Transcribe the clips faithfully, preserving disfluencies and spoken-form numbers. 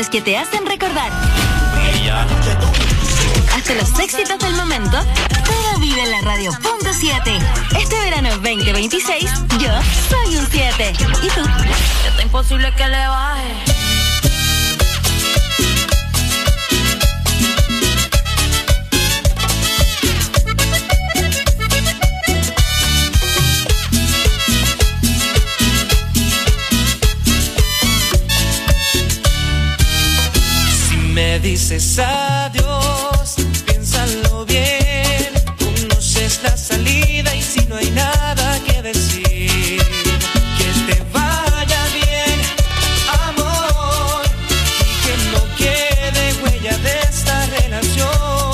canciones que te hacen recordar. Hasta los éxitos del momento, pero vive en la radio punto siete. Este verano veinte veintiséis, yo soy un siete. ¿Y tú? Es imposible que le baje. Si me dices adiós, piénsalo bien. Conoces la salida y si no hay nada que decir, que te vaya bien, amor, y que no quede huella de esta relación.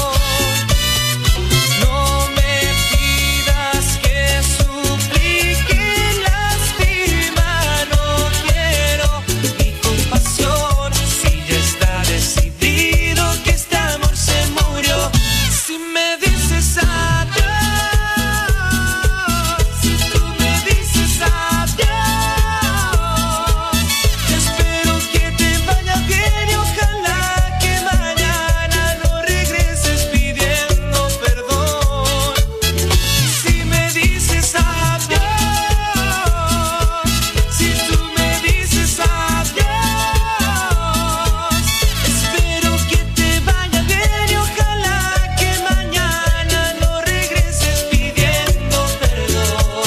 No me pidas que suplique, lastima, no quiero mi compasión. Si ya está decidido que este amor se murió, si me dices adiós, si tú me dices adiós, espero que te vaya bien y ojalá que mañana no regreses pidiendo perdón. Si me dices adiós, si tú me dices adiós, espero que te vaya bien y ojalá que mañana no regreses pidiendo perdón.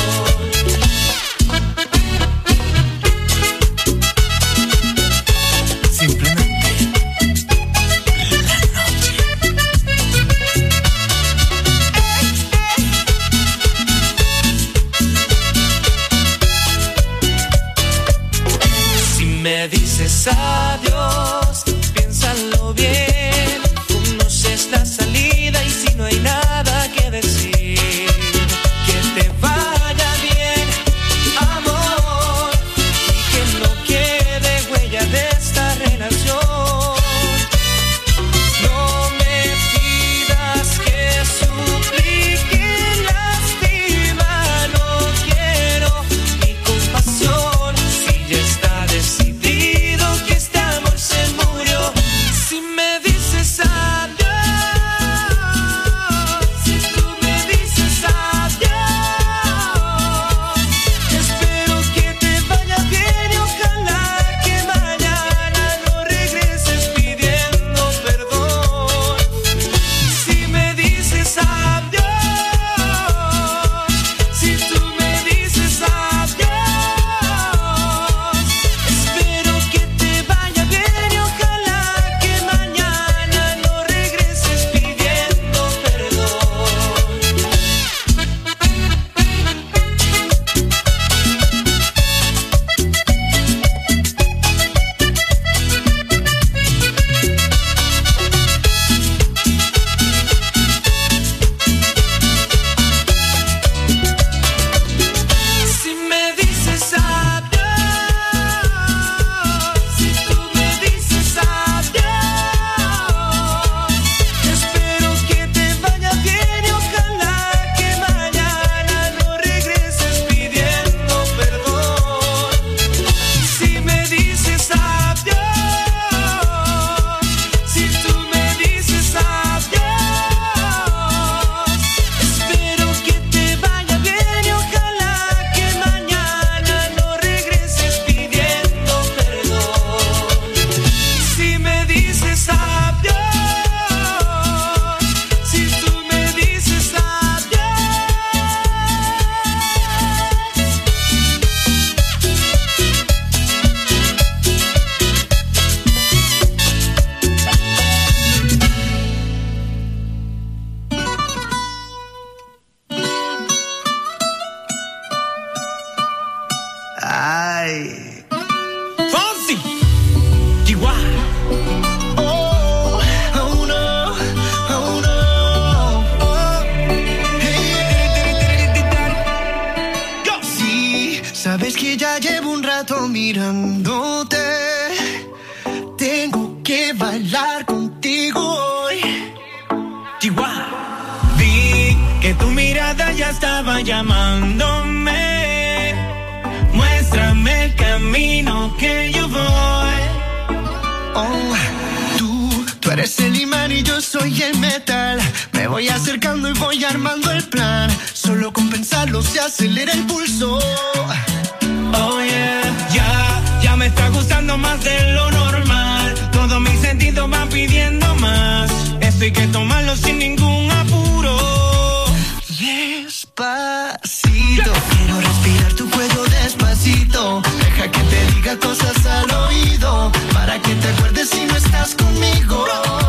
Si me dices adiós, piénsalo bien. Conoces la salida y si no hay nada que decir, que te vaya bien, amor, y que no quede huella de esta relación. No me pidas que suplique, lastima, no quiero mi compasión. Si ya está decidido que este amor se murió, si me dices adiós, si tú me dices adiós, espero que te vaya bien y ojalá que mañana no regreses pidiendo perdón. Si me dices adiós, si tú me dices adiós, espero que te vaya bien y ojalá que mañana no regreses pidiendo perdón. Si me dices adiós, si tú me dices adiós, espero que te vaya bien y ojalá que mañana no regreses pidiendo perdón. Si me dices adiós, si tú me dices adiós, espero que te vaya bien y ojalá que mañana no regreses pidiendo perdón. Si me dices adiós, si tú me dices adiós. Ay. Fonsi, Chihuahua. Oh, oh no, oh no. Oh. Sí, sabes que ya llevo un rato mirándote. Tengo que bailar contigo hoy. Chihuahua. Vi que tu mirada ya estaba llamándome. Muéstrame el camino que yo voy. Oh, tú, tú eres el imán y yo soy el metal. Me voy acercando y voy armando el plan. Solo con pensarlo se acelera el pulso. Oh yeah, ya, ya me está gustando más de lo normal. Todos mis sentidos van pidiendo más. Esto hay que tomarlo sin ningún apuro. Despacito, quiero respirar tu cuello despacito. Deja que te diga cosas al oído, para que te acuerdes si no estás conmigo.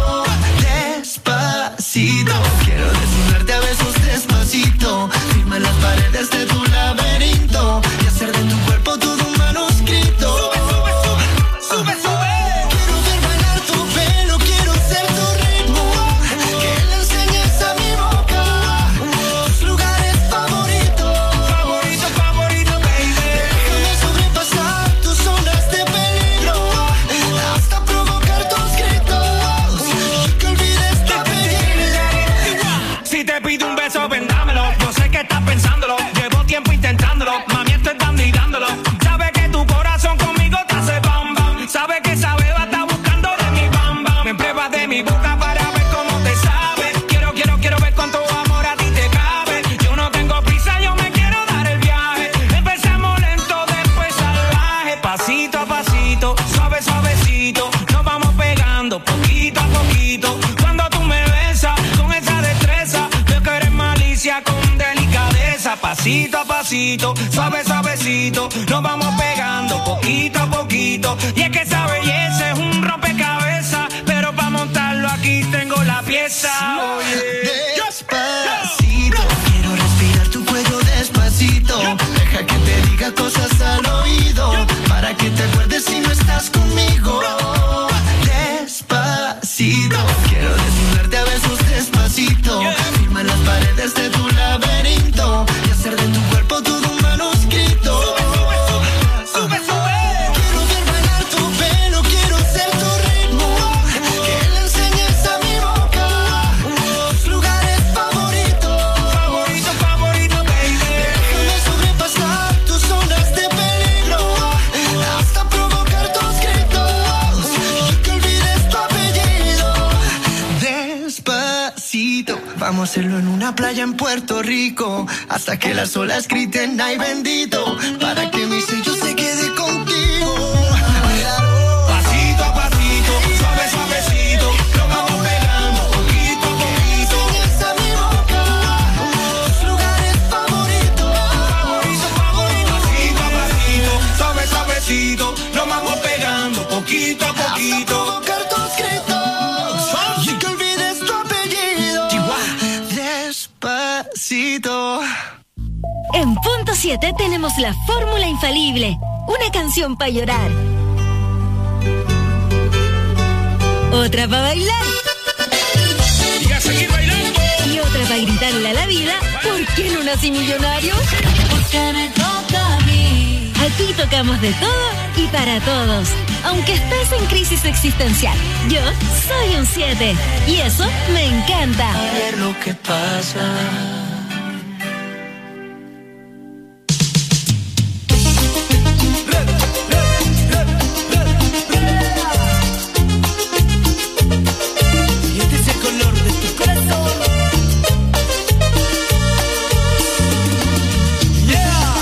Despacito, quiero desnudarte a besos despacito. Firma las paredes de tu laberinto y hacer de tu cuerpo todo un manuscrito. Sube, sube, sube, sube. Quiero ver bailar tu pelo, quiero ser tu ritmo. Que le enseñes a mi boca tus lugares favoritos. Favorito, favorito, baby. Déjame sobrepasar tus zonas de peligro hasta provocar tus gritos y que olvides tu apellido. Si te pido un beso, vendámelo. Yo sé que estás pensándolo. Llevo tiempo intentándolo. Mami, estoy dando y dándolo. Sabe que tu corazón conmigo te hace bam bam. Sabe que esa beba está buscando de mi bam bam. Me pruebas de mi boca para ver cómo te sabe. Quiero, quiero, quiero ver cuánto amor a ti te cabe. Yo no tengo prisa, yo me quiero dar el viaje. Empezamos lento, después salvaje. Pasito a pasito, suave, suavecito. Nos vamos pegando poquito a poquito. Cuando tú me besas con esa destreza, veo que eres malicia con delicadeza. Pasito a pasito, suave, suavecito. Nos vamos pegando poquito a poquito. Y es que esa belleza es un rompecabezas, pero para montarlo aquí tengo la pieza. Oye. Despacito, quiero respirar tu cuello despacito. Deja que te diga cosas al oído, para que te acuerdes si no estás conmigo. Despacito, quiero desnudarte a besos despacito. Firma las paredes de tu laberinto y hacer de tu cuerpo todo un manuscrito. Sube, sube. Quiero ver bailar tu pelo, quiero ser tu ritmo. Que le enseñes a mi boca tus lugares favoritos. Favorito, favorito, baby. Déjame sobrepasar tus zonas de peligro hasta provocar tus gritos y que olvides tu apellido. Despacito, vamos a hacerlo en una playa en Puerto Rico hasta que las olas griten ay bendito, para que mi sello se quede contigo. Pasito a pasito, suave, suavecito. Nos vamos pegando poquito a poquito. Enseñas a mi boca tus lugares favoritos. Favorito, favorito. Pasito a pasito, suave, suavecito. Nos vamos pegando poquito a Hasta poquito. provocar tus gritos y que olvides tu apellido. Despacito. En punto siete tenemos la fórmula infalible. Una canción para llorar. Otra para bailar. Y a seguir bailando. Y otra para gritarle a la vida, ¿por qué no nací millonario? Porque me toca a mí. Aquí tocamos de todo y para todos. Aunque estés en crisis existencial, yo soy un siete. Y eso me encanta. A ver lo que pasa. Y este es el color de tu corazón. Yeah.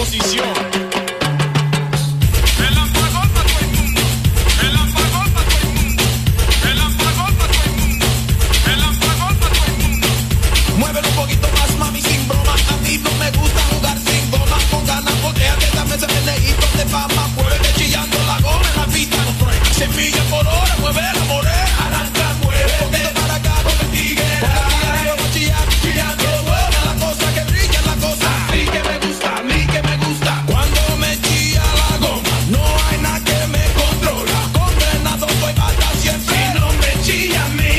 posición. Muévelo un poquito más, mami, sin broma. A mí no me gusta jugar sin goma. Con ganas, volteate, dame ese meneíto de fama. Muévete chillando la goma en la pista. Cien millas por hora, mueve la morena. Arranca, mueve. Un poquito para acá, con el tigre. Con el tigre, vamos a chillar, chillando. Buena la cosa, que brilla la cosa. A mí que me gusta, a mí que me gusta. Cuando me chilla la goma, no hay nada que me controla. Condenado voy hasta siempre. Si no me chilla a mí.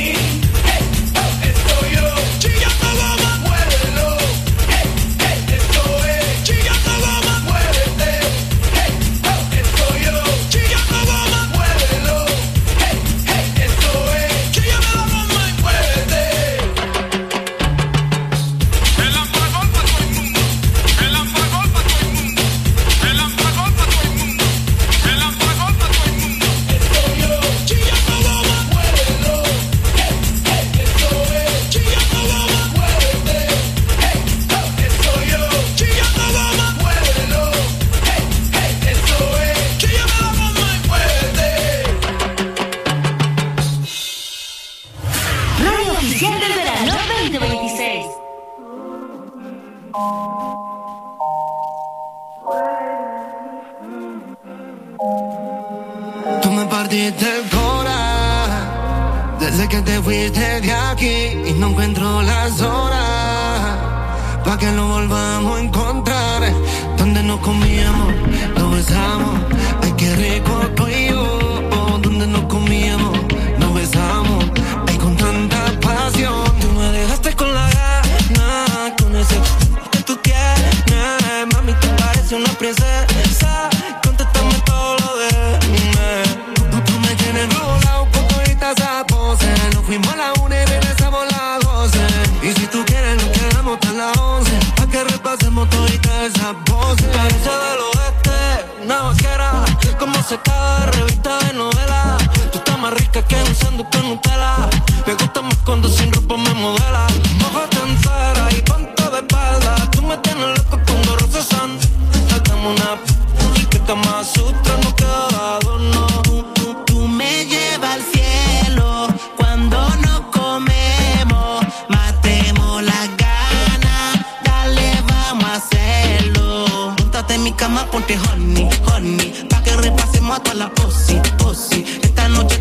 Tú me partiste el cora desde que te fuiste de aquí y no encuentro las horas pa' que lo volvamos a encontrar. Donde nos comíamos, nos besamos, ay qué rico tú y yo. Donde nos comíamos, nos besamos, ay con tanta pasión. Tú me dejaste con la gana, con ese que tú tienes, mami tú pareces una princesa. Contéstame todo lo de Tú, tú me tienes rolado con toditas esas poses. Nos fuimos a la una y regresamos a las doce. Y si tú quieres nos quedamos hasta las once pa' que repasemos toditas esas poses. Parece del oeste, una vaquera, como sacada de revista de novela. Tú estás más rica que un sándwich con Nutella. Me gusta más cuando sin ropa me modela. Mójate entera y ponte de espalda. Tú me tienes loco con dos rosas san. Saltamos una p*** que Kama Sutra no queda dado, no. Tú, tú, tú me llevas al cielo cuando nos comemos. Matemos las ganas, dale, vamos a hacerlo. Póntate en mi cama, ponte honey, honey, pa' que repasemos a toda la posi, posi. Esta noche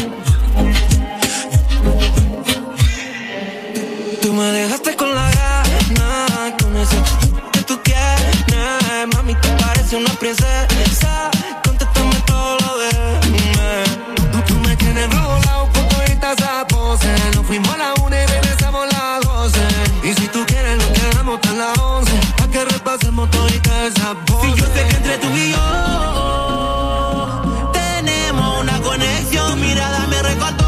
tú me dejaste con la gana, con ese que tú tienes, mami tú pareces una princesa. Contéstame todo lo de Tú, tú me tienes rolado con toditas esas poses. Nos fuimos a la una y regresamos a las doce. Y si tú quieres nos quedamos hasta las once pa' que repasemos toditas esas poses. Si yo sé que entre tú y yo tenemos una conexión. Tu mirada me recordó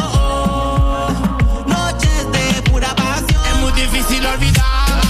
noches de pura pasión. Es muy difícil olvidar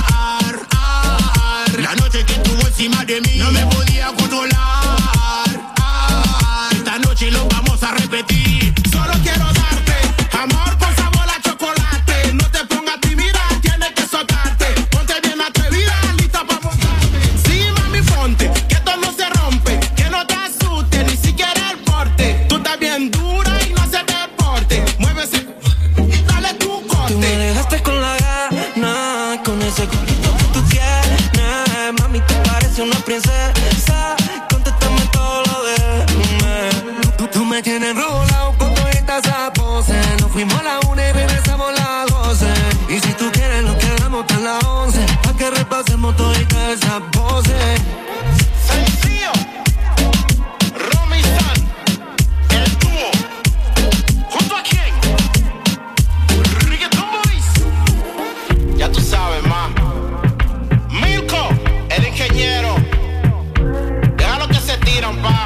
la noche que estuvo encima de mí. No me podía controlar. Esta noche lo vamos a repetir. Solo quiero darte amor con sabor a chocolate. No te pongas tímida, tienes que soltarte. Ponte bien atrevida, lista para montarte. Sí, mami, ponte, que esto no se rompe. Que no te asuste, ni siquiera el porte. Tú estás bien dura y no haces deporte. Muévese, dale tu corte. Tú me dejaste con la gana, con ese culito que tú tienes, mami tú pareces una princesa. Contéstame todo lo de Tú, tú me tienes rolado con toditas esas poses. Nos fuimos a la una y regresamos a las doce. Y si tú quieres nos quedamos hasta las once pa' que repasemos toditas esas poses. Sencillo, Romy y San, el dúo. ¿Junto a quién? Reggaeton Boys. Ya tú sabes, ma. Milko, el ingeniero. Déjalo que se tiran, pa.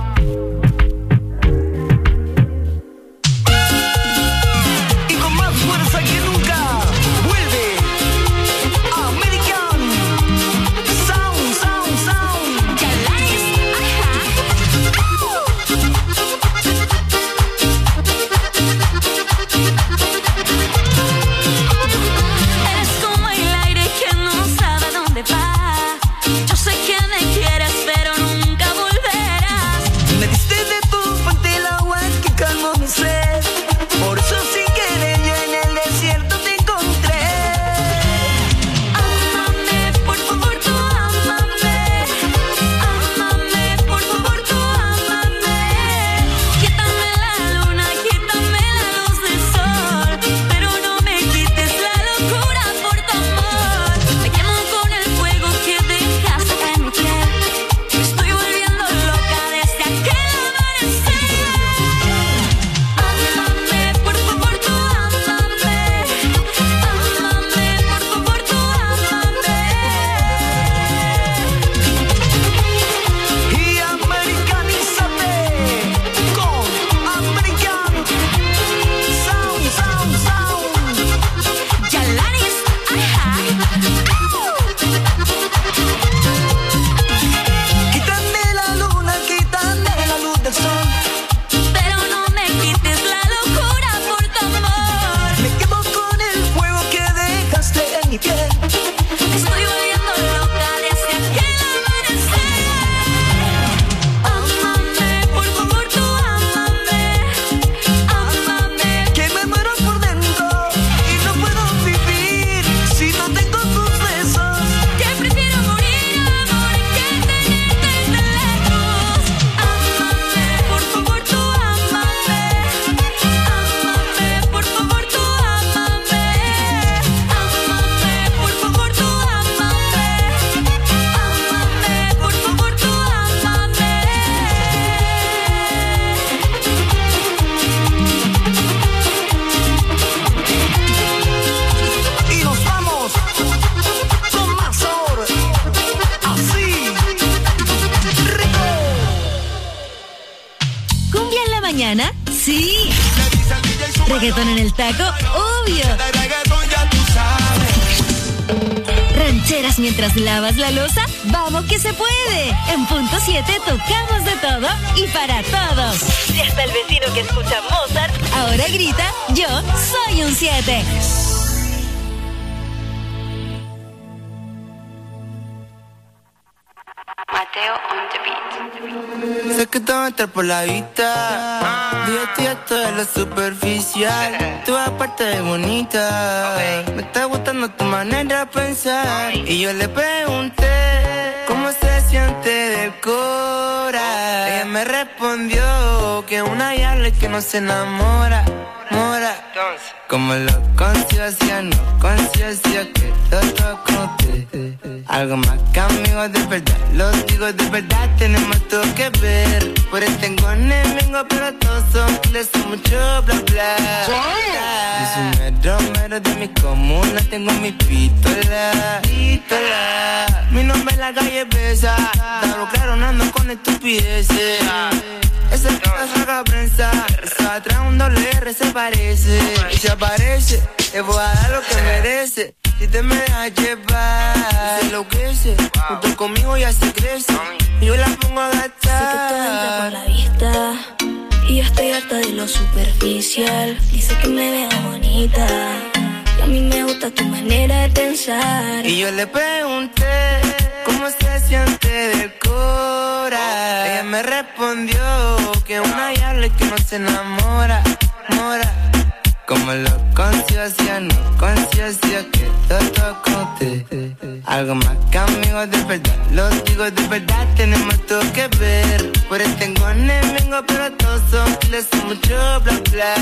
y con más fuerza que nunca vuelve American Sound mañana? Sí. Reggaetón en el taco, obvio. Rancheras mientras lavas la loza, vamos que se puede. En punto siete tocamos de todo y para todos. Si hasta el vecino que escucha Mozart ahora grita, yo soy un siete. Mateo on the beat. Sé que te va a entrar por la vista. Digo, estoy harto de lo superficial. Tú aparte de bonita. Me está gustando tu manera de pensar. Y yo le pregunté cómo se siente del cora. Ella me respondió que una diabla y que no se enamora. Mora. Como lo conciencia, no conciencia que todo conté. Algo más que amigos de verdad, los digo de verdad, tenemos todo que ver. Por eso tengo enemigos, pero todos son les son mucho bla bla. Es un mero mero de mi comuna, tengo mi pistola, pistola. Mi nombre en la calle pesa, claro, claro, no ando con estupideces. Ese c*** saca prensa, esa atrás un doble R se parece. Y se aparece, te voy a dar lo que merece. Si te me dejas llevar, se enloquece. Junto conmigo ya se crece. Y yo la pongo a gastar. Sé que te entra por la vista. Y yo estoy harta de lo superficial. Dice que me veo bonita. Y a mí me gusta tu manera de pensar. Y yo le pregunté cómo se siente del cora. Ella me respondió que una diabla y que no se enamora, mora. Como lo conciencia, no conciencia que todo conté. Algo más que amigos de verdad, los digo de verdad, tenemos todo que ver. Por eso tengo enemigos, pero todos son les son mucho bla bla.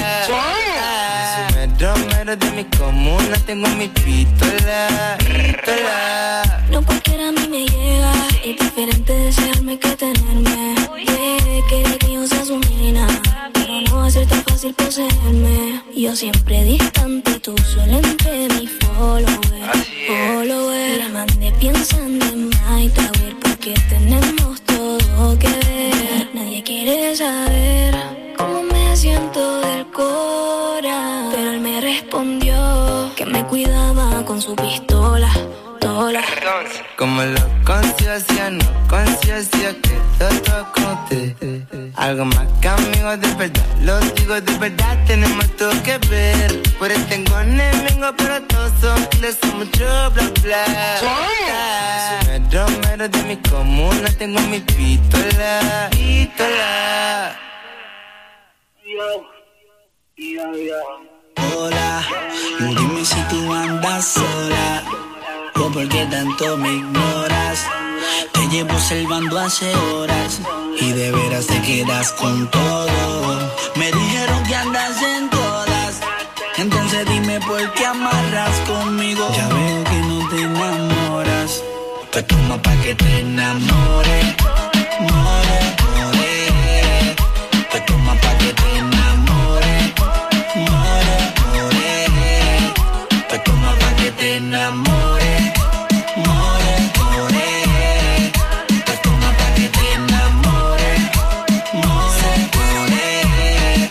Soy mero mero de mi comuna, tengo mi pistola, pistola. No cualquiera a mí me llega, es diferente desearme que tenerme. Yeah, quiere que yo sea su nena, pero no va a ser tan fácil poseerme. Yo siempre distante y tú solo entre mi follower, follower. La mandé pensando en Night Tower porque tenemos todo que ver. Nadie quiere saber cómo me siento del cora, pero él me respondió que me cuidaba con su pistola. Como lo conciencia, no conciencia que todo conté. Algo más que amigos de verdad, los digo de verdad, tenemos todo que ver. Por eso tengo enemigos, pero todos son les son mucho bla bla. Soy mero mero de mi comuna, tengo mi pistola, pistola. Hola, dime si tú andas sola o por qué tanto me ignoras. Te llevo observando hace horas y de veras te quedas con todo. Me dijeron que andas en todas, entonces dime por qué amarras conmigo. Ya veo que no te enamoras, pues toma pa' que te enamore, more, more. Pues toma pa' que te enamore, more, more. Pues toma pa' que te enamore, more, more. Pues toma pa' que te enamore, more, more.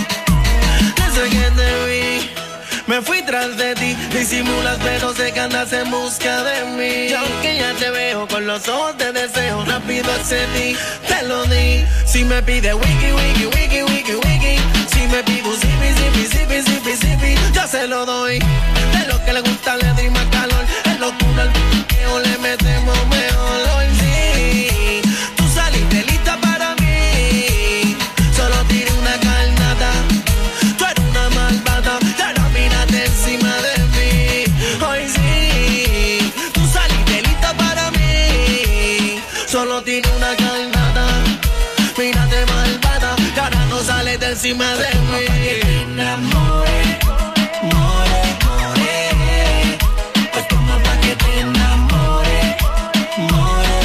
Desde que te vi, me fui tras de ti. Disimulas pero sé que andas en busca de mí. Y aunque ya te veo con los ojos de deseo, rápido accedí, te lo di. Si me pide wiki, wiki, wiki, wiki, wiki. Si me pide un zipi, zipi, zipi, zipi, zipi, yo se lo doy. De lo que le gusta le doy más calor. Es locura al p***eo, le metemos mejor. Hoy sí, tú saliste lista para mí. Solo tiré una carnata. Tú eres una malvada, y ahora mírate encima de mí. Hoy sí, tú saliste lista para mí. Solo tiré una carnata. Mírate malvada, y ahora no sales de encima de mí. Que te enamore, more, more. Pues toma pa' que te enamore, more,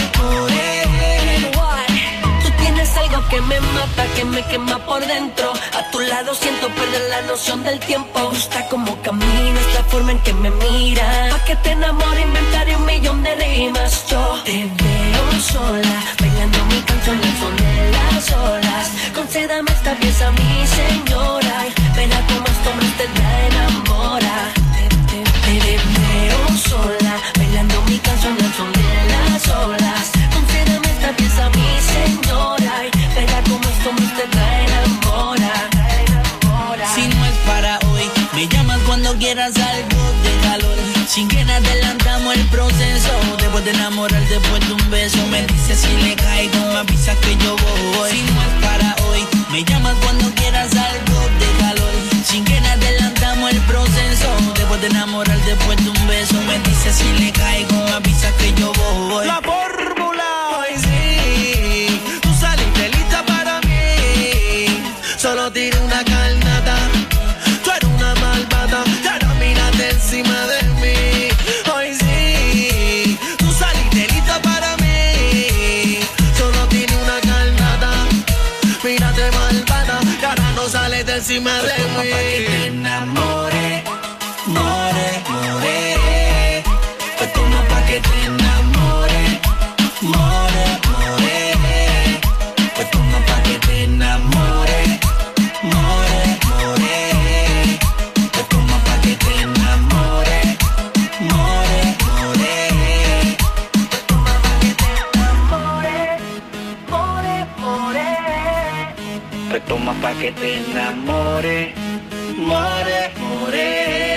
more. Tú tienes algo que me mata, que me quema por dentro. A tu lado siento perder la noción del tiempo. Me gusta cómo caminas, la forma en que me miras. Pa' que te enamore inventaré un millón de rimas. Yo te veo sola, bailando mi canción al son de las olas. Concédame esta pieza piensa mi señora. Verá cómo este hombre te la enamora. Te, te, te veo sola, bailando mi canción al son de las olas. Concédeme esta pieza mi señora. Verá cómo este hombre te la enamora. Si no es para hoy, me llamas cuando quieras algo de calor. Sin que adelantamos el proceso. Después de enamorar, después de un beso, me dices si le caigo, me avisas que yo voy. Si no es para hoy, me llamas cuando quieras algo de calor. Sin que adelantamos el proceso. Después de enamorar, después de un beso, me dices si le caigo, me avisas que yo voy. La fórmula, hoy sí, tú saliste lista para mí. Solo tiré una carnata, tú eres una malvada, y ahora mírate encima de mí. Hoy sí, tú saliste lista para mí. Solo tiré una carnata, mírate malvada, y ahora no sales de encima de mí. Pa' que te enamore, more, more. Pues toma pa' que te enamore, more, more. Pues toma pa' que te enamore, more, more. Pues toma pa' que te enamore, more, more. Pues toma pa' que te enamore, more, more. Pues toma pa' que te enamore, more, more.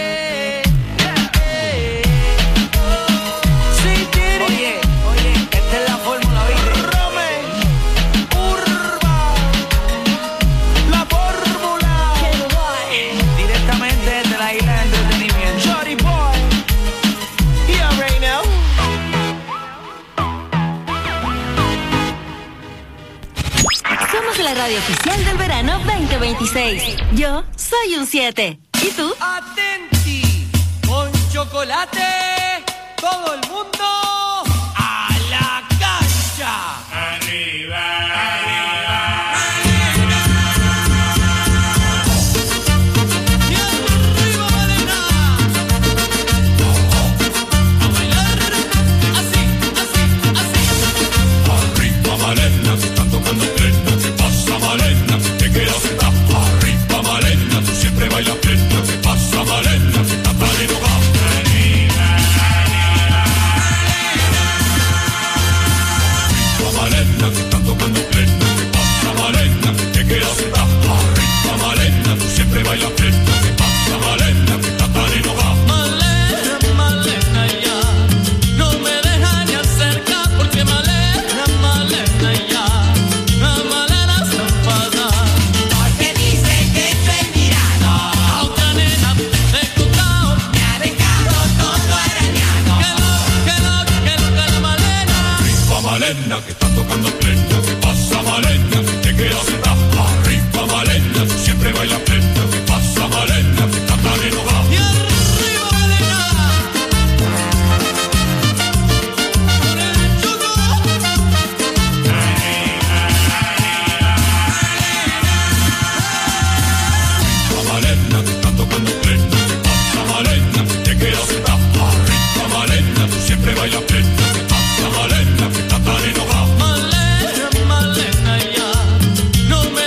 Oye, oye, esta es la fórmula, ¿viste? Rome, Urba, la fórmula. Directamente desde la isla de entretenimiento. Shorty boy, yeah, right now. Somos la radio oficial del verano veinte veintiséis. Yo soy un siete. ¿Y tú? Atenti, con chocolate, todo el mundo a la cancha. Arriba, arriba. Y arriba, Malena. A bailar, así, así, así. Arriba Malena, te están tocando plena. ¿Qué pasa Malena? Te quedas sentada. Arriba Malena, tú siempre bailas plena. ¿Qué pasa Malena? Que estás tan enojada. Arriba Malena, te están tocando plena. ¿Qué pasa Malena? Te quedas sentada. Arriba Malena, tú siempre bailas plena. ¿Qué pasa Malena? Que estás tan enojada. Malena, Malena ya, no me deja ni acercar porque Malena, Malena ya, la Malena se enfada. Porque dice que estoy mirando A otra nena de costado, me ha dejado todo arañado. que lo, que lo, que lo, que la Malena. Arriba Malena, que están tocando plena. ¿Qué pasa Malena? Te quedas sentada. Arriba Malena, tú siempre bailas plena. ¿Qué pasa Malena? Que estás tan enojada. Y arriba Malena, con el chuco. Arriba Malena, que están tocando plena. ¿Qué pasa Malena? Te quedas sentada. Arriba Malena, tú siempre bailas plena. ¿Qué pasa Malena? Que estás tan enojada. Malena, Malena ya, no me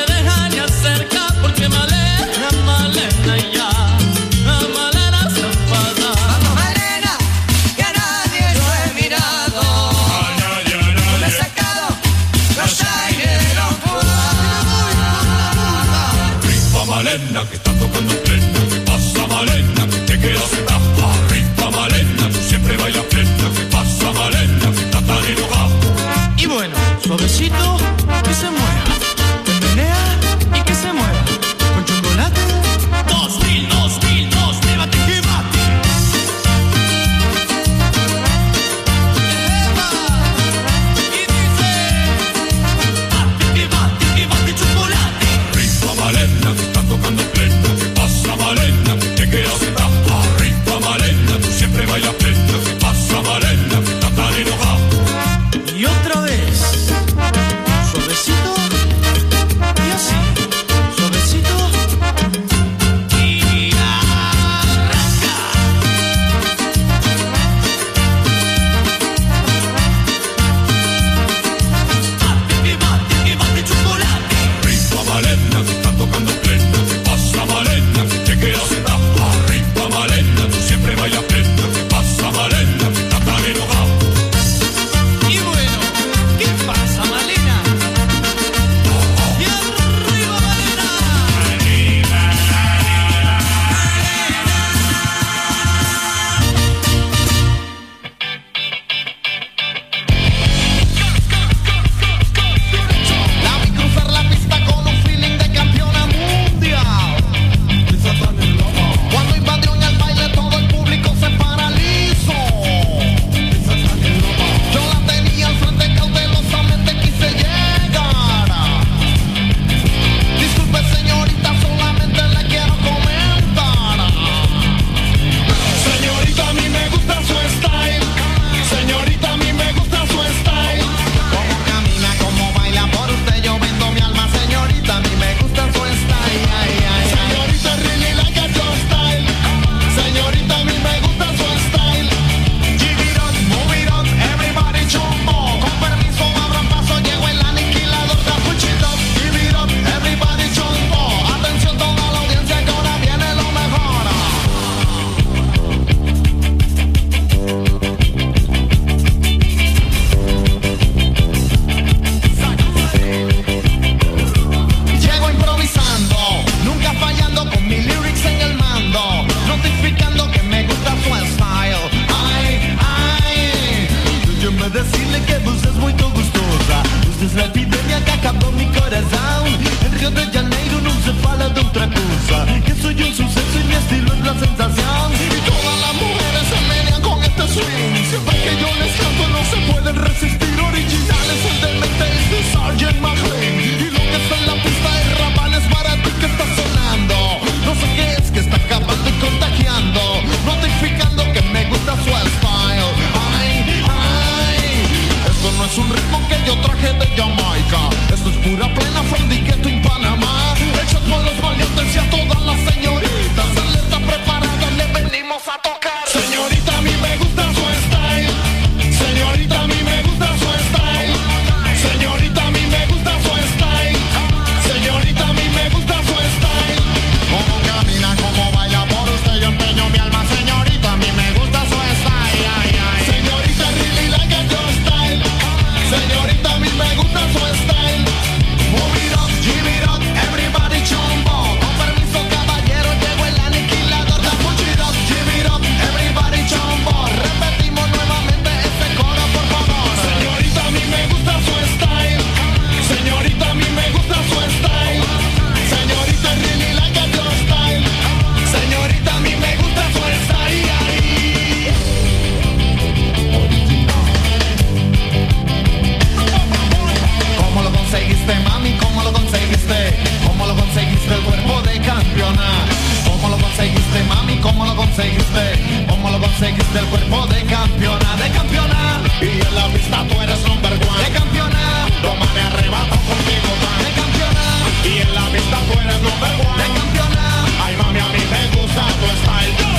corazón. En Río de Janeiro no se fala de otra cosa, que soy un suceso y mi estilo es la sensación. Y todas las mujeres se menean con este swing. Siempre que yo les canto no se pueden resistir. Originales, el demente es de Sergeant McLean. Y lo que está en la pista de Raval es para ti que está sonando. No sé qué es que está acabando y contagiando, notificando que me gusta su style. Ay, ay, esto no es un ritmo que yo traje de Jamaica. Esto es pura plena Frondiqueto en Panamá. Hechos por los valientes y a todas las señoritas. Alerta preparada, le venimos a tocar. Señorita, a mí me gusta su style. Señorita, a mí me gusta su style. Señorita, a mí me gusta su style. Señorita, a mí me gusta su style. Cómo camina, cómo baila, por usted yo empeño mi alma. Señorita, a mí me gusta su style. Ay, ay. Señorita, really like a your style. Señorita, a mí me gusta su style. Move it up, give it up, everybody chombo. Con permiso, caballero, llegó el aniquilador. Da push it up, give it up, everybody chombo. Repetimos nuevamente este coro, por favor. Señorita, a mí me gusta su style. Señorita, a mí me gusta su style. Señorita, really like a your style. Señorita, a mí me gusta su style. ¿Cómo lo conseguiste, mami? ¿Cómo lo conseguiste? ¿Cómo lo conseguiste el cuerpo de campeona? ¿Cómo lo conseguiste, mami? ¿Cómo lo conseguiste? ¿Cómo lo conseguiste el cuerpo de campeona? De campeona. Y en la pista tú eres number one. De campeona. Toma, me arrebato contigo, man. De campeona. Y en la pista tú eres number one. De campeona. Ay, mami, a mí me gusta tu style. Go.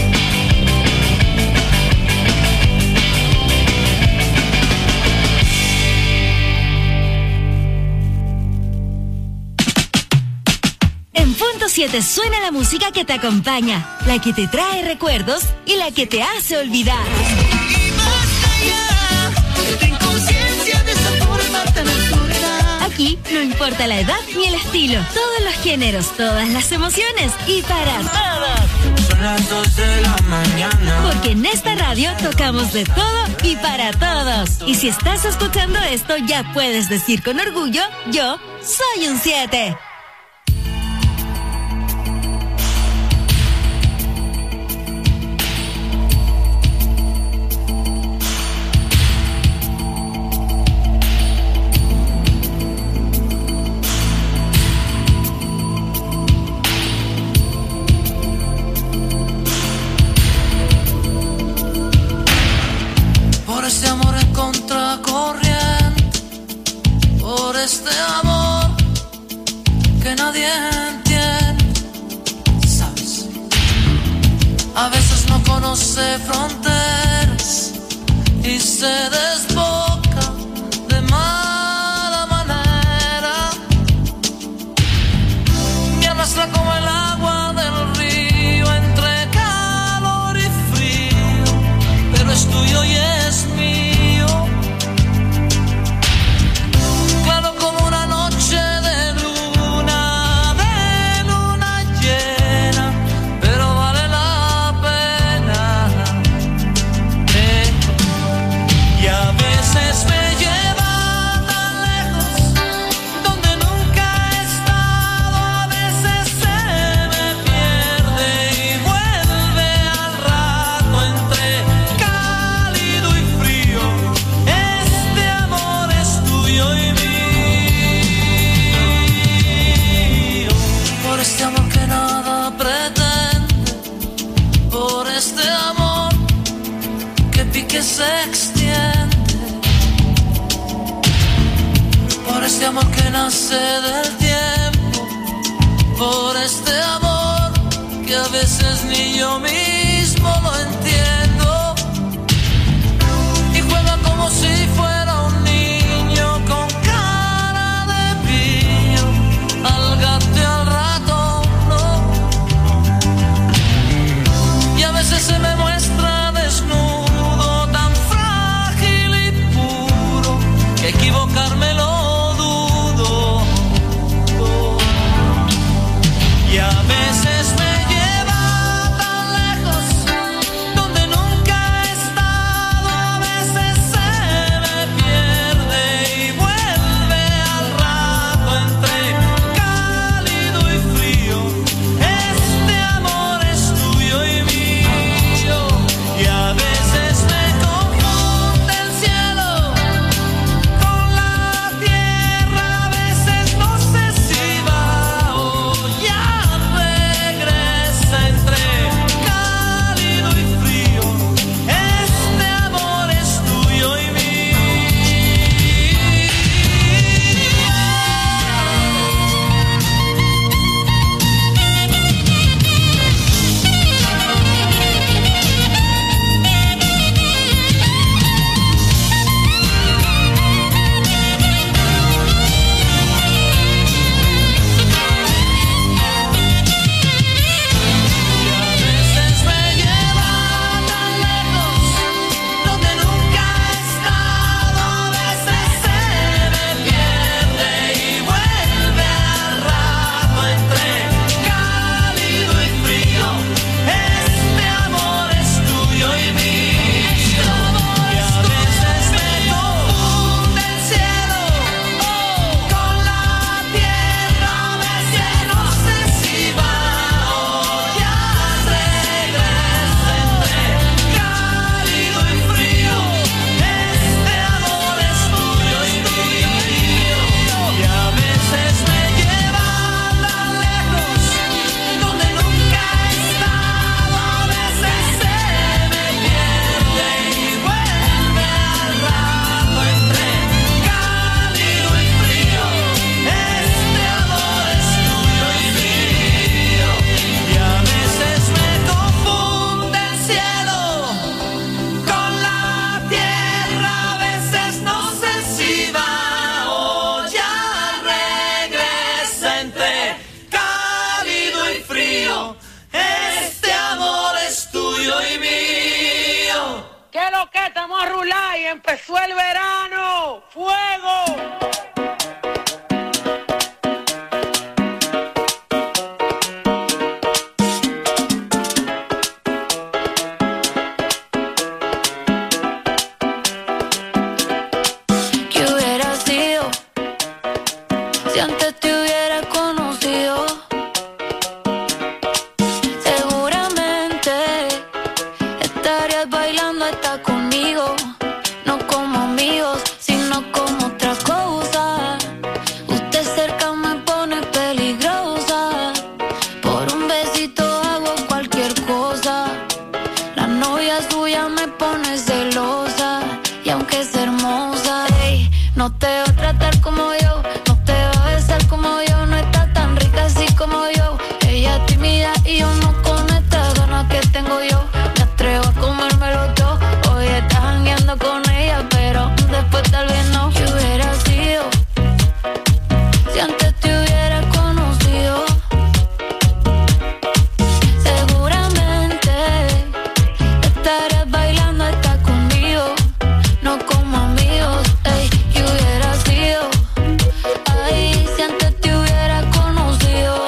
En Punto siete suena la música que te acompaña, la que te trae recuerdos y la que te hace olvidar. Y más allá, ten conciencia de esa forma tan absurda. Aquí no importa la edad ni el estilo, todos los géneros, todas las emociones y para todos. Son las dos de la mañana. Porque en esta radio tocamos de todo y para todos. Y si estás escuchando esto, ya puedes decir con orgullo, yo soy un siete. Por este amor en contracorriente, por este amor que nadie entiende, ¿sabes? A veces no conoce fronteras y se desboca de mala manera. Me arrastra como el agua del río entre calor y frío, pero es tuyo y es mío. Claro como una noche de luna, de luna llena, pero vale la pena. Eh. Y a veces me lleva tan lejos, donde nunca he estado. A veces se me pierde y vuelve al rato entre cálido y frío. Este amor es tuyo y mío. Por este amor que nada pretende, por este amor que pique se extiende, por este amor que nace del tiempo, por este amor que a veces ni yo mismo lo entiendo. Y juega como si fuera un niño con cara de pillo, al gato y al rato no. Y a veces se me muestra desnudo, tan frágil y puro, que equivocarme lo dudo. vamos a rular y empezó el verano. ¡Fuego! Si antes te hubiera conocido, seguramente estarías bailando hasta conmigo. No como amigos, sino como otra cosa. Usted cerca me pone peligrosa. Por un besito hago cualquier cosa. La novia suya me pone celosa. Y aunque es hermosa, ey, no te va a tratar como yo. Como yo, no está tan rica así como yo. Ella es tímida y yo no, con estas ganas que tengo yo. Me atrevo a comérmelo todo. Hoy estás jangueando con ella, pero después tal vez no. ¿Qué hubiera sido si antes te hubiera conocido? Seguramente estarías bailando hasta conmigo. No como amigos, ey. ¿Qué hubiera sido? Ay, si antes te hubiera conocido,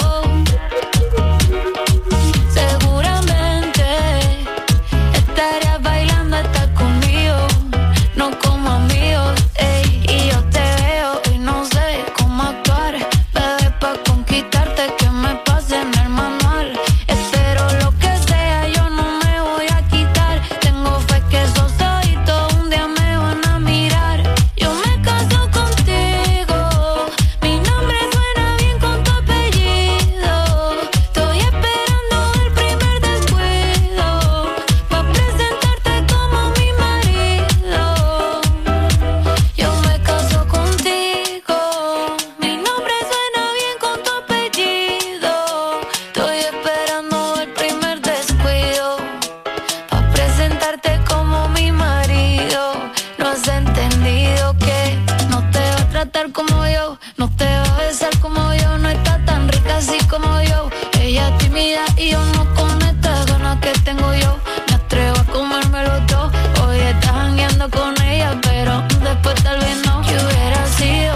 seguramente estarías bailando hasta conmigo, no como amigos, ey. Y yo te veo y no sé cómo actuar, bebé, pa' conquistarte que me pase en el manual. Espero lo que sea, yo no me voy a quitar. Tengo fe que esos ojitos un día me van a mirar. Yo me caso contigo. Mi nombre suena bien con tu apellido. Estoy esperando el primer descuido pa' presentarte como mi marido. Yo me caso contigo. Mi nombre suena bien con tu apellido. Estoy esperando el primer descuido pa' presentarte como mi marido. No has entendido que no te va a tratar como yo. No te va a besar como yo, no está tan rica así como yo. Ella es tímida y yo no, con estas ganas que tengo yo. Me atrevo a comérmelo todo. Hoy estás jangueando con ella, pero después tal vez no. ¿Qué hubiera sido?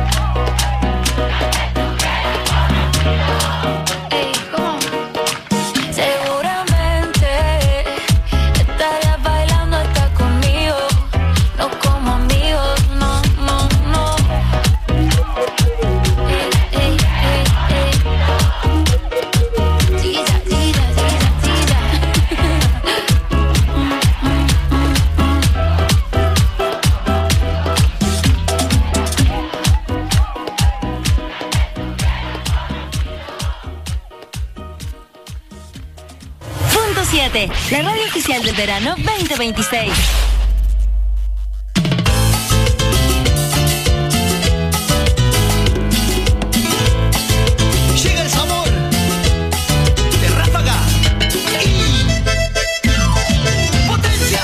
Ey, ¿cómo? Seguramente estarías bailando hasta conmigo. No como amigos, no, no, no. Ey, ey, ey, ey. Tira, tira, tira, tira. Mm, mm, mm, mm. Punto siete, la radio oficial del verano veinte veintiséis. Llega el sabor de Ráfaga y Potencia.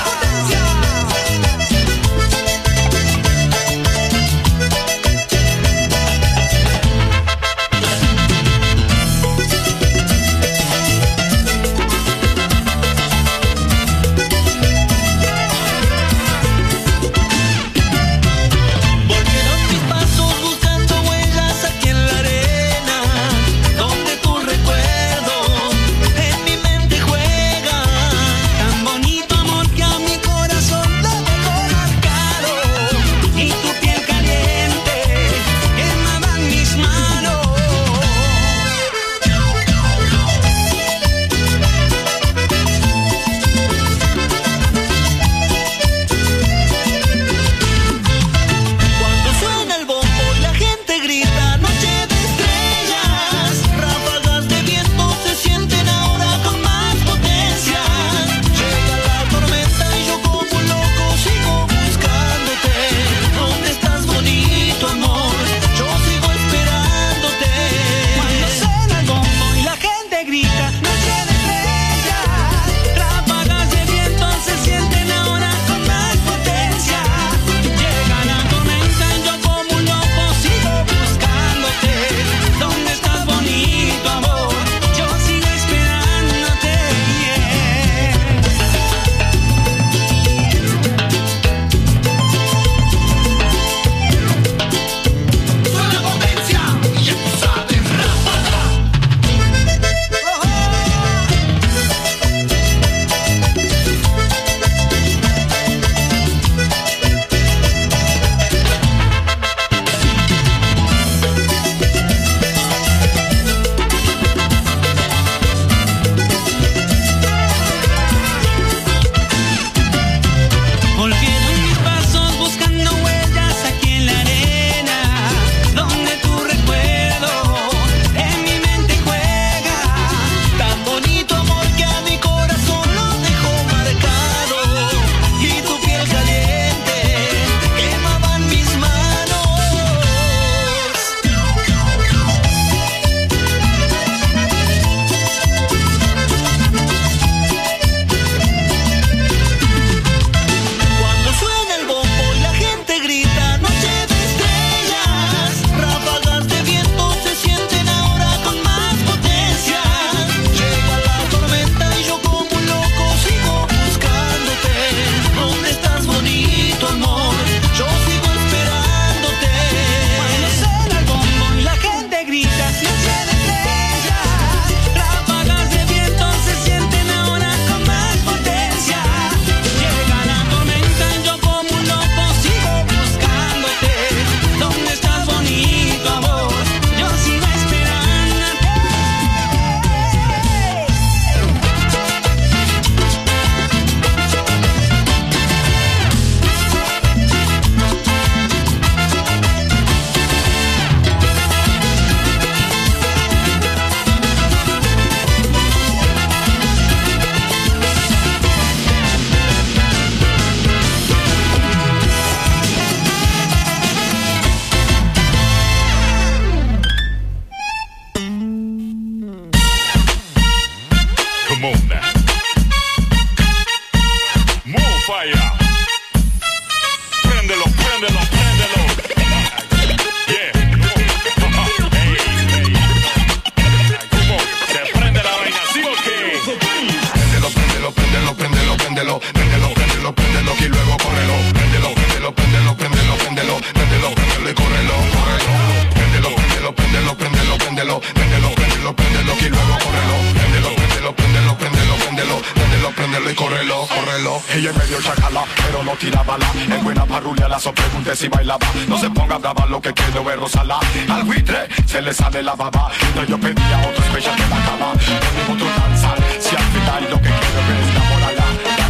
préndelo y córrelo, córrelo. Préndelo, préndelo, préndelo, préndelo, préndelo, préndelo, préndelo, préndelo y luego córrelo. Préndelo, préndelo, préndelo, préndelo, préndelo, préndelo, préndelo y córrelo, córrelo. Ella es medio chacala, pero no tira bala. Es buena parrulia, la so pregunte si bailaba. No se ponga brava, lo que quiero es rozarla. Al buitre se le sale la baba. Entonces yo pedía otro especial que la cama. Ponemos otro danzar, si al final lo que quiero es enamorarla.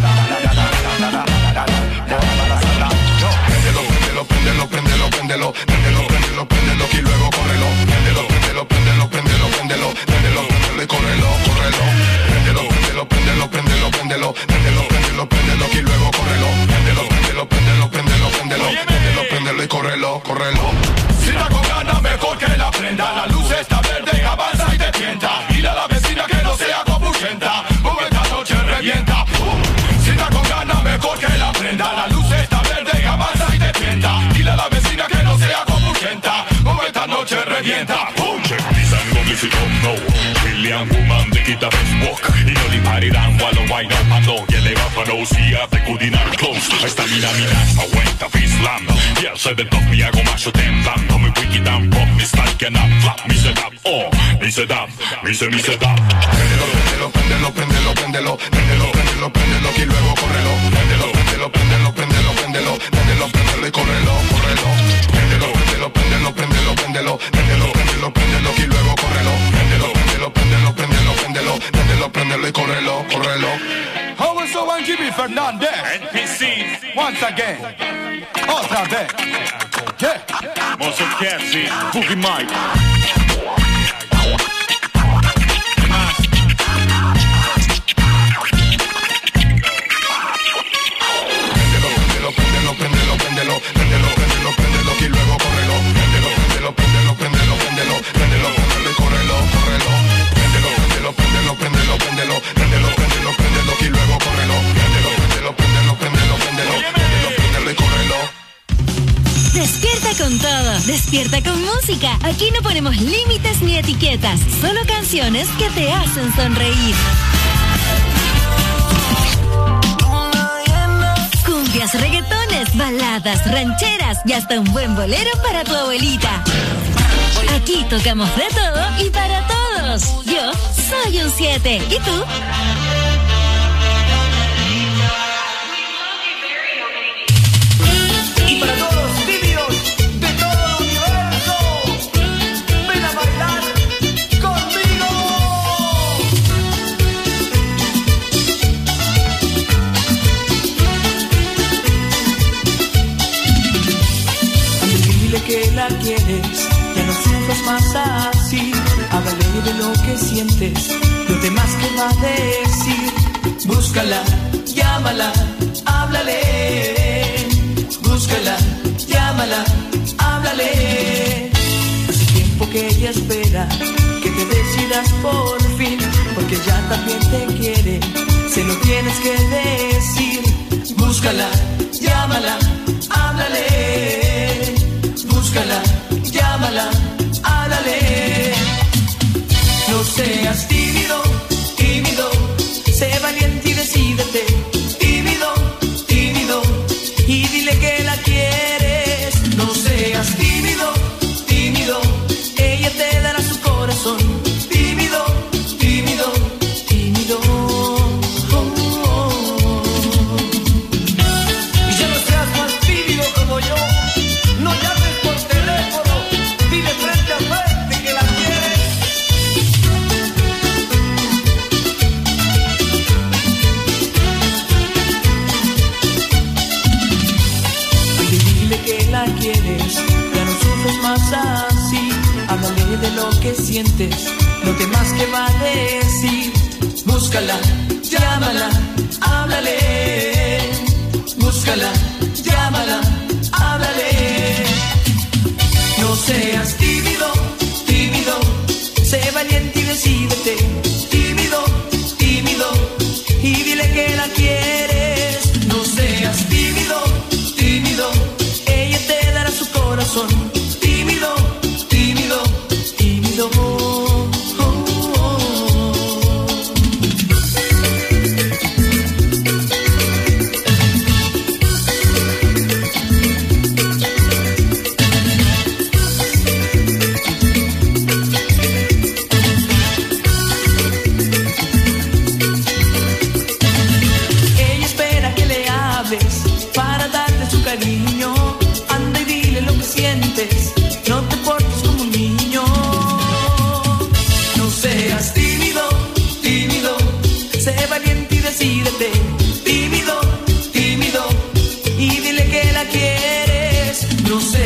Préndelo, préndelo, préndelo, préndelo, préndelo, préndelo, préndelo, préndelo y luego córrelo. Préndelo, préndelo, préndelo, préndelo, préndelo, préndelo, préndelo y córrelo, córrelo. Préndelo, préndelo, préndelo, préndelo, préndelo, préndelo, préndelo, préndelo y luego córrelo. Préndelo, préndelo, préndelo, préndelo, préndelo, préndelo, préndelo y córrelo, córrelo. Si está con ganas mejor que la prenda. La luz está verde, avanza y te tienta. Dile a la vecina que no sea compulsenta, o esta noche revienta. Si está con ganas mejor que la prenda. La luz está verde, avanza y te tienta. Dile a la vecina que no sea compulenta, o esta noche revienta. Check this and go listen to no William woman they get the best walk. You know the party down while I'm wide up and down. Yeah, they got for no see at the good in our clothes. Esta mina mina aguenta Islam. Yeah, se de top me hago macho temblando. Me wicked and pop me style que not flap. Me se dab, oh, me se dab, me se me se dab. Préndelo, préndelo, préndelo, préndelo, préndelo, préndelo, préndelo, préndelo y luego córrelo. Préndelo, préndelo, préndelo, préndelo, préndelo, préndelo, préndelo y córrelo, córrelo. Préndelo, préndelo, préndelo, préndelo, préndelo, préndelo, préndelo, préndelo y luego córrelo. Préndelo, préndelo, préndelo, préndelo, préndelo, préndelo, préndelo y córrelo, córrelo. How is so one Jimmy Fernandez? N P C. Once again. Otra vez. Yeah. Mozo Cassie, Boogie Mike. Préndelo, préndelo, préndelo, préndelo, préndelo, préndelo y luego córrelo. Préndelo, préndelo, préndelo, préndelo, préndelo, préndelo, préndelo y córrelo, córrelo. Préndelo, préndelo, préndelo, préndelo, préndelo, préndelo, préndelo, préndelo y luego córrelo. Préndelo, préndelo, préndelo, préndelo, préndelo, préndelo, préndelo y córrelo. Despierta con todo, despierta con música. Aquí no ponemos límites ni etiquetas, solo canciones que te hacen sonreír. Cumbias, reggaetones, baladas, rancheras y hasta un buen bolero para tu abuelita. Aquí tocamos de todo y para todos. Yo soy un siete. ¿Y tú? Y para todos los tímidos de todo el universo, ven a bailar conmigo. Dile que la quieres, ya no sufras más así. Háblale de lo que sientes, lo demás que va a decir. Búscala, llámala, háblale. Búscala, llámala, háblale. Hace tiempo que ella espera que te decidas por fin, porque ya también te quiere, se lo tienes que decir. Búscala, llámala, háblale. Búscala, llámala, háblale. No seas tímido, tímido, sé valiente y decídete. Tímido, tímido, y dile que la quieres. No seas tímido, tímido, ella te dará su corazón. Tímido, tímido, tímido. Oh, oh, oh. Y ya no seas más tímido como yo. No llames por teléfono, dile frente a frente que la quieres. Dile que la quieres, ya no sufres más así. Háblale de lo que sientes, lo demás que va a decir. Búscala, llámala, háblale. Búscala, llámala, háblale. No seas tímido, tímido, sé valiente y decídete. Tímido, tímido, y dile que la quieres. No seas tímido, tímido, ella te dará su corazón. Tímido, tímido, tímido. Oh, oh, oh.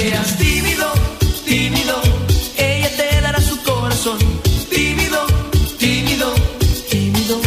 seas tímido, tímido, ella te dará su corazón. Tímido, tímido, tímido.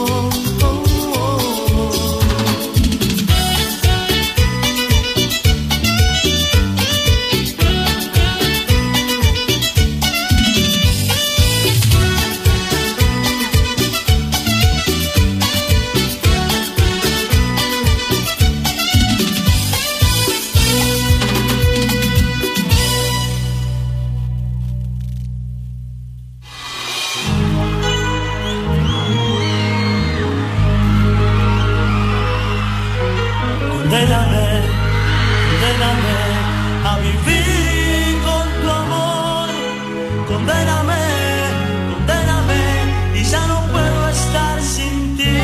Condéname, condéname a vivir con tu amor. Condéname, condéname y ya no puedo estar sin ti.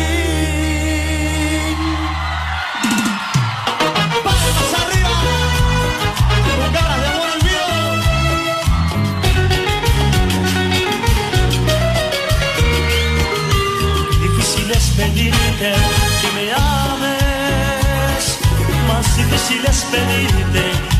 ¡Palmas arriba! Con ganas de amor olvido. Difícil es pedirte que me ames, más difícil es pedirte